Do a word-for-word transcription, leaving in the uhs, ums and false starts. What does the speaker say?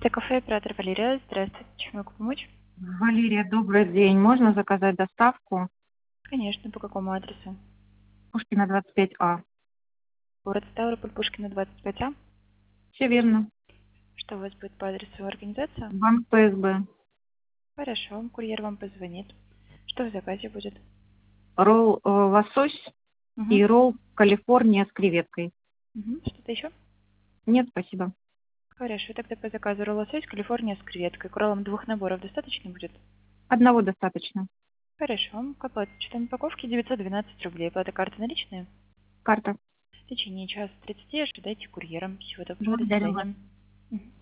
Т кафе, оператор Валерия. Здравствуйте, чем могу помочь? Валерия, добрый день. Можно заказать доставку? Конечно, по какому адресу? Пушкина двадцать пять А. Город Ставрополь, Пушкина, двадцать пять А. Все верно. Что у вас будет по адресу организации? Банк П С Б. Хорошо, курьер вам позвонит. Что в заказе будет? Ролл э, лосось Угу. и ролл Калифорния с креветкой. Угу. Что-то еще? Нет, спасибо. Хорошо, тогда по заказу ролл лосось, Калифорния с креветкой. К роллам двух наборов достаточно будет? Одного достаточно. Хорошо. К оплате учетом упаковки девятьсот двенадцать рублей. Оплата карты наличные? Карта. В течение часа тридцати ожидайте курьера. Всего доброго, до Благодарю вас. свидания. Мгм.